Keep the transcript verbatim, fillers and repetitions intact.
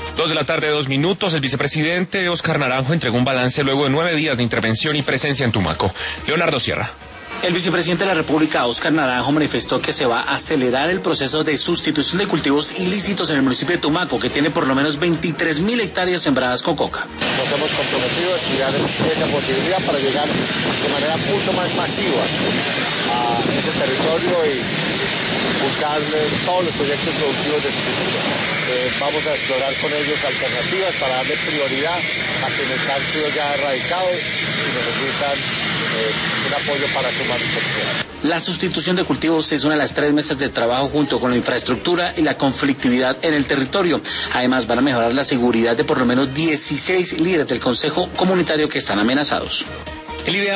Dos de la tarde, dos minutos. El vicepresidente Óscar Naranjo entregó un balance luego de nueve días de intervención y presencia en Tumaco. Leonardo Sierra. El vicepresidente de la República, Óscar Naranjo, manifestó que se va a acelerar el proceso de sustitución de cultivos ilícitos en el municipio de Tumaco, que tiene por lo menos veintitrés mil hectáreas sembradas con coca. Nos hemos comprometido a estudiar esa posibilidad para llegar de manera mucho más masiva a ese territorio y buscar todos los proyectos productivos de sustitución. Eh, vamos a explorar con ellos alternativas para darle prioridad a quienes han sido ya erradicados y necesitan eh, un apoyo para su manutención. La sustitución de cultivos es una de las tres mesas de trabajo junto con la infraestructura y la conflictividad en el territorio. Además, van a mejorar la seguridad de por lo menos dieciséis líderes del Consejo Comunitario que están amenazados. El